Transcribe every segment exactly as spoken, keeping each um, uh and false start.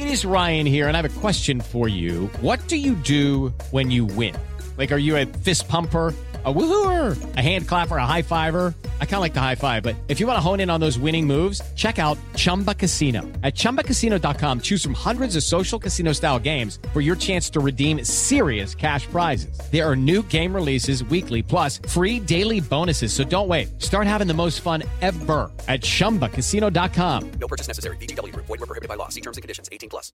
It is Ryan here, and I have a question for you. What do you do when you win? Like, are you a fist pumper, a woohooer, a hand clapper, a high fiver? I kind of like the high five, but if you want to hone in on those winning moves, check out Chumba Casino. At chumba casino dot com, choose from hundreds of social casino style games for your chance to redeem serious cash prizes. There are new game releases weekly, plus free daily bonuses. So don't wait. Start having the most fun ever at chumba casino dot com. No purchase necessary. V G W Group. Void where prohibited by law. See terms and conditions. eighteen plus.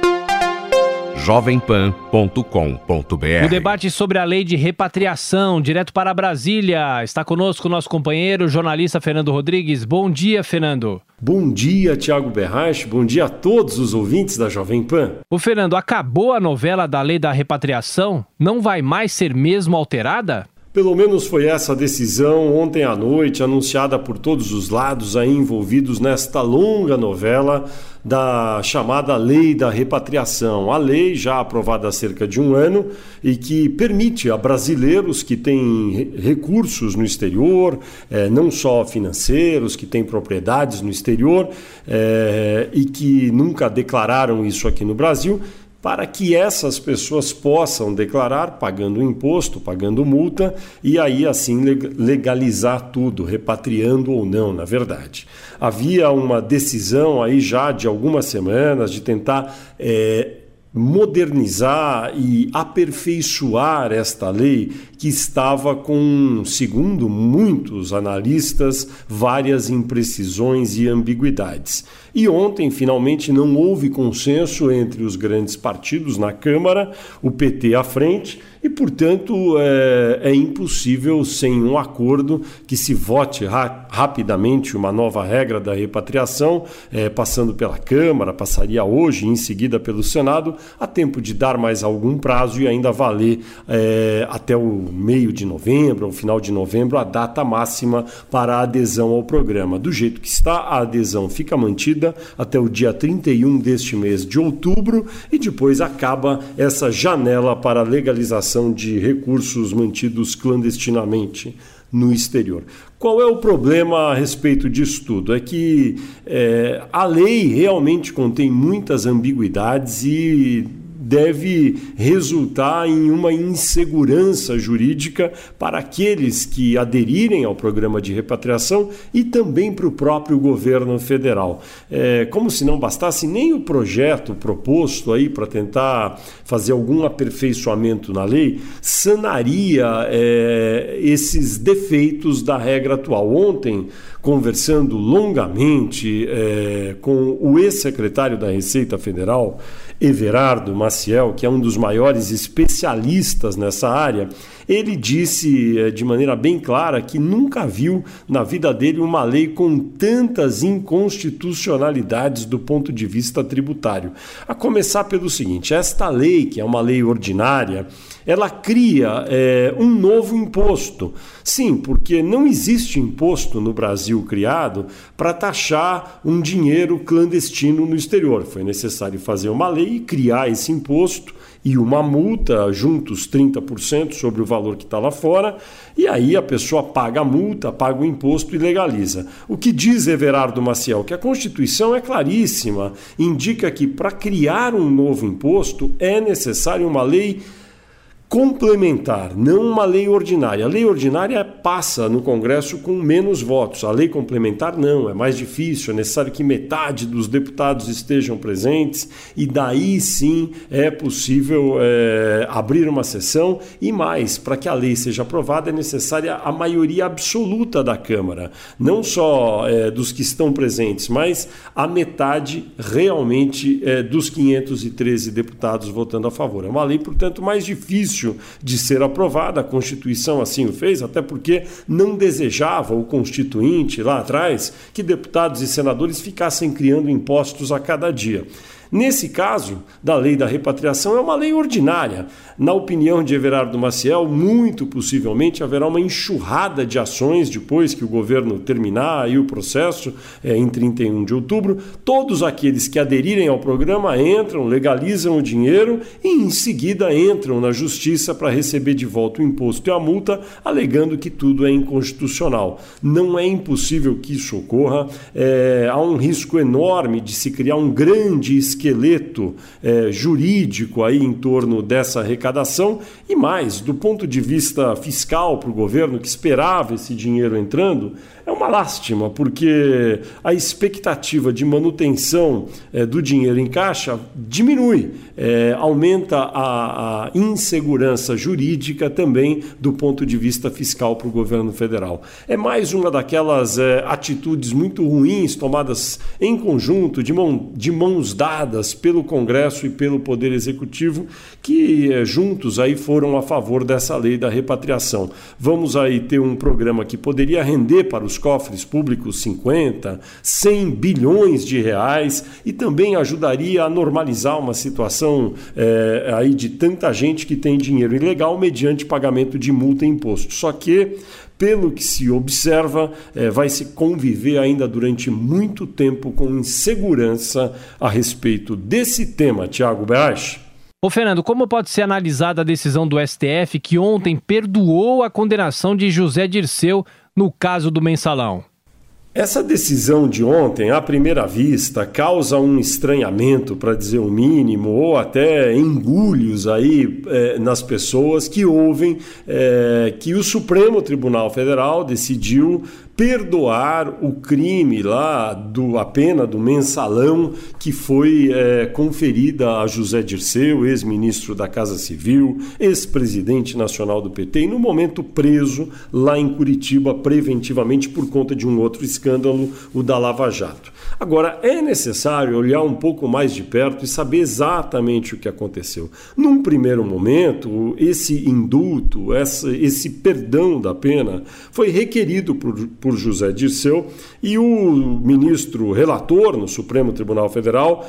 jovem pan ponto com ponto b r. O debate sobre a lei de repatriação, direto para Brasília. Está conosco o nosso companheiro, jornalista Fernando Rodrigues. Bom dia, Fernando. Bom dia, Thiago Berrache. Bom dia a todos os ouvintes da Jovem Pan. Ô, Fernando, acabou a novela da lei da repatriação? Não vai mais ser mesmo alterada? Pelo menos foi essa a decisão ontem à noite, anunciada por todos os lados aí envolvidos nesta longa novela da chamada Lei da Repatriação. A lei já aprovada há cerca de um ano e que permite a brasileiros que têm recursos no exterior, eh, não só financeiros, que têm propriedades no exterior eh, e que nunca declararam isso aqui no Brasil, para que essas pessoas possam declarar pagando imposto, pagando multa e aí assim legalizar tudo, repatriando ou não, na verdade. Havia uma decisão aí já de algumas semanas de tentar é, modernizar e aperfeiçoar esta lei que estava com, segundo muitos analistas, várias imprecisões e ambiguidades. E ontem, finalmente, não houve consenso entre os grandes partidos na Câmara, o P T à frente, e, portanto, é, é impossível, sem um acordo, que se vote ra- rapidamente uma nova regra da repatriação, é, passando pela Câmara, passaria hoje e em seguida pelo Senado, a tempo de dar mais algum prazo e ainda valer é, até o meio de novembro, ao final de novembro, a data máxima para a adesão ao programa. Do jeito que está, a adesão fica mantida até o dia trinta e um deste mês de outubro e depois acaba essa janela para legalização de recursos mantidos clandestinamente no exterior. Qual é o problema a respeito disso tudo? É que é, a lei realmente contém muitas ambiguidades e deve resultar em uma insegurança jurídica para aqueles que aderirem ao programa de repatriação e também para o próprio governo federal. É, como se não bastasse nem o projeto proposto aí para tentar fazer algum aperfeiçoamento na lei, sanaria é, esses defeitos da regra atual. Ontem, conversando longamente é, com o ex-secretário da Receita Federal, Everardo Maciel, que é um dos maiores especialistas nessa área, ele disse de maneira bem clara que nunca viu na vida dele uma lei com tantas inconstitucionalidades do ponto de vista tributário. A começar pelo seguinte, esta lei, que é uma lei ordinária, ela cria é, um novo imposto. Sim, porque não existe imposto no Brasil criado para taxar um dinheiro clandestino no exterior. Foi necessário fazer uma lei e criar esse imposto e uma multa, juntos trinta por cento sobre o valor que está lá fora, e aí a pessoa paga a multa, paga o imposto e legaliza. O que diz Everardo Maciel? Que a Constituição é claríssima, indica que para criar um novo imposto é necessário uma lei complementar, não uma lei ordinária. A lei ordinária passa no Congresso com menos votos. A lei complementar não, é mais difícil, é necessário que metade dos deputados estejam presentes e daí sim é possível é, abrir uma sessão e mais, para que a lei seja aprovada é necessária a maioria absoluta da Câmara, não só é, dos que estão presentes, mas a metade realmente é, dos quinhentos e treze deputados votando a favor. É uma lei, portanto, mais difícil de ser aprovada, a Constituição assim o fez, até porque não desejava o Constituinte lá atrás que deputados e senadores ficassem criando impostos a cada dia. Nesse caso, da lei da repatriação, é uma lei ordinária. Na opinião de Everardo Maciel, muito possivelmente haverá uma enxurrada de ações depois que o governo terminar aí o processo, é, em trinta e um de outubro. Todos aqueles que aderirem ao programa entram, legalizam o dinheiro e em seguida entram na justiça para receber de volta o imposto e a multa, alegando que tudo é inconstitucional. Não é impossível que isso ocorra. É, há um risco enorme de se criar um grande esquema esqueleto é, jurídico aí em torno dessa arrecadação e mais, do ponto de vista fiscal para o governo que esperava esse dinheiro entrando, é uma lástima, porque a expectativa de manutenção é, do dinheiro em caixa diminui, é, aumenta a, a insegurança jurídica também do ponto de vista fiscal para o governo federal. É mais uma daquelas é, atitudes muito ruins tomadas em conjunto, de, mão, de mãos dadas pelo Congresso e pelo Poder Executivo, que é, juntos aí foram a favor dessa lei da repatriação. Vamos aí ter um programa que poderia render para os cofres públicos cinquenta, cem bilhões de reais e também ajudaria a normalizar uma situação é, aí de tanta gente que tem dinheiro ilegal mediante pagamento de multa e imposto. Só que, pelo que se observa, é, vai se conviver ainda durante muito tempo com insegurança a respeito desse tema, Tiago Berrache. Ô Fernando, como pode ser analisada a decisão do S T F que ontem perdoou a condenação de José Dirceu no caso do Mensalão? Essa decisão de ontem, à primeira vista, causa um estranhamento, para dizer o mínimo, ou até engulhos aí é, nas pessoas que ouvem é, que o Supremo Tribunal Federal decidiu perdoar o crime lá, do, a pena do mensalão que foi é, conferida a José Dirceu, ex-ministro da Casa Civil, ex-presidente nacional do P T, e no momento preso lá em Curitiba preventivamente por conta de um outro escândalo, o da Lava Jato. Agora, é necessário olhar um pouco mais de perto e saber exatamente o que aconteceu. Num primeiro momento, esse indulto, essa, esse perdão da pena foi requerido por, por José Dirceu e o ministro relator no Supremo Tribunal Federal,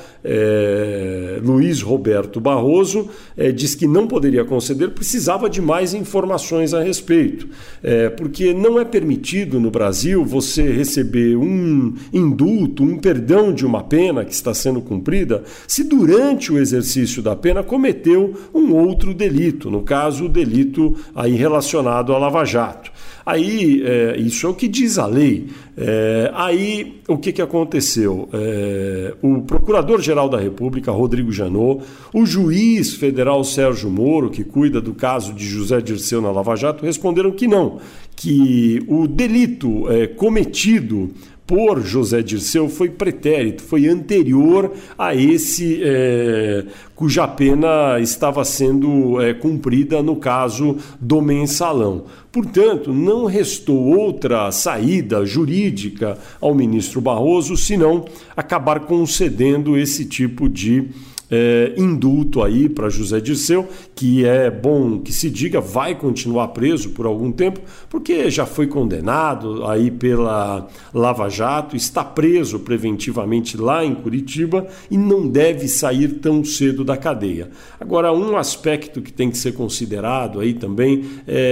é, Luiz Roberto Barroso, é, diz que não poderia conceder, precisava de mais informações a respeito, é, porque não é permitido no Brasil você receber um indulto, um perdão de uma pena que está sendo cumprida, se durante o exercício da pena cometeu um outro delito, no caso o delito aí relacionado à Lava Jato. Aí, é, isso é o que diz a lei. É, aí, o que, que aconteceu? É, o Procurador-Geral da República, Rodrigo Janot, o juiz federal Sérgio Moro, que cuida do caso de José Dirceu na Lava Jato, responderam que não, que o delito é, cometido por José Dirceu foi pretérito, foi anterior a esse é, cuja pena estava sendo é, cumprida no caso do mensalão. Portanto, não restou outra saída jurídica ao ministro Barroso senão acabar concedendo esse tipo de É, indulto aí para José Dirceu, que é bom que se diga, vai continuar preso por algum tempo, porque já foi condenado aí pela Lava Jato, está preso preventivamente lá em Curitiba e não deve sair tão cedo da cadeia. Agora, um aspecto que tem que ser considerado aí também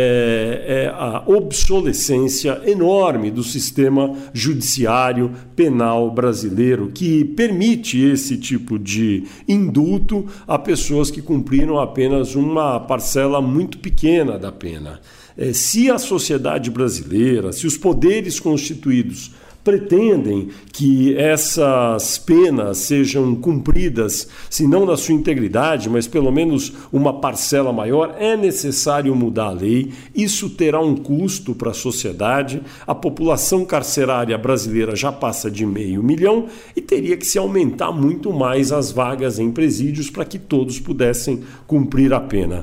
é, é a obsolescência enorme do sistema judiciário penal brasileiro, que permite esse tipo de indulto indulto a pessoas que cumpriram apenas uma parcela muito pequena da pena. É, se a sociedade brasileira, se os poderes constituídos pretendem que essas penas sejam cumpridas, se não na sua integridade, mas pelo menos uma parcela maior, é necessário mudar a lei. Isso terá um custo para a sociedade. A população carcerária brasileira já passa de meio milhão e teria que se aumentar muito mais as vagas em presídios para que todos pudessem cumprir a pena.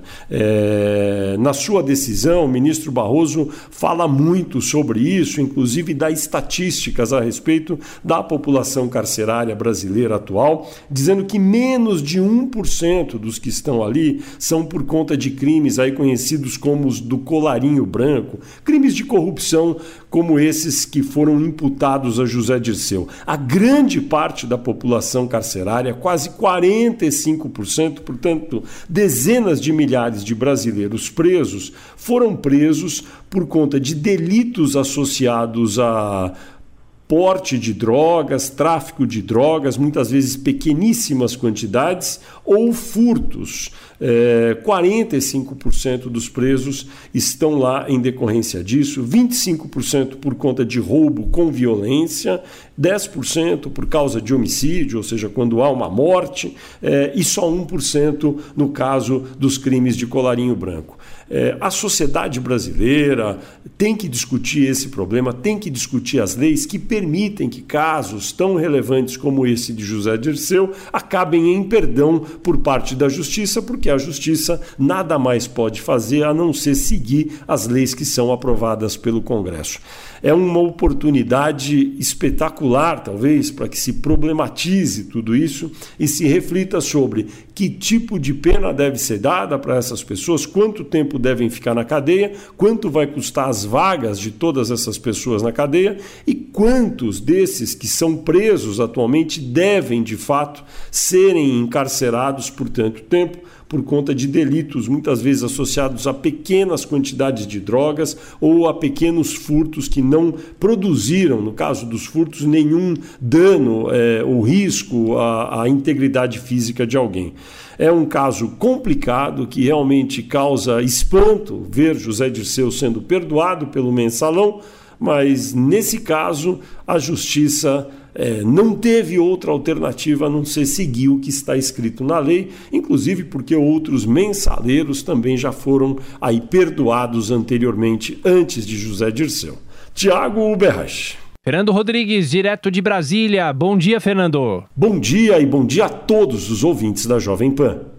É, na sua decisão, o ministro Barroso fala muito sobre isso, inclusive dá estatísticas a respeito da população carcerária brasileira atual, dizendo que menos de um por cento dos que estão ali são por conta de crimes aí conhecidos como os do colarinho branco, crimes de corrupção como esses que foram imputados a José Dirceu. A grande parte da população carcerária, quase quarenta e cinco por cento, portanto, dezenas de milhares de brasileiros presos, foram presos por conta de delitos associados a porte de drogas, tráfico de drogas, muitas vezes pequeníssimas quantidades, ou furtos. É, quarenta e cinco por cento dos presos estão lá em decorrência disso, vinte e cinco por cento por conta de roubo com violência, dez por cento por causa de homicídio, ou seja, quando há uma morte, é, e só um por cento no caso dos crimes de colarinho branco. É, a sociedade brasileira tem que discutir esse problema, tem que discutir as leis que permitem que casos tão relevantes como esse de José Dirceu acabem em perdão por parte da justiça, porque a justiça nada mais pode fazer a não ser seguir as leis que são aprovadas pelo Congresso. É uma oportunidade espetacular, talvez, para que se problematize tudo isso e se reflita sobre que tipo de pena deve ser dada para essas pessoas, quanto tempo devem ficar na cadeia, quanto vai custar as vagas de todas essas pessoas na cadeia e quantos desses que são presos atualmente devem, de fato, serem encarcerados por tanto tempo, por conta de delitos muitas vezes associados a pequenas quantidades de drogas ou a pequenos furtos que não produziram, no caso dos furtos, nenhum dano é, ou risco à, à integridade física de alguém. É um caso complicado que realmente causa espanto ver José Dirceu sendo perdoado pelo Mensalão, mas nesse caso a justiça É, não teve outra alternativa a não ser seguir o que está escrito na lei, inclusive porque outros mensaleiros também já foram aí perdoados anteriormente, antes de José Dirceu. Tiago Uberrache. Fernando Rodrigues, direto de Brasília. Bom dia, Fernando. Bom dia e bom dia a todos os ouvintes da Jovem Pan.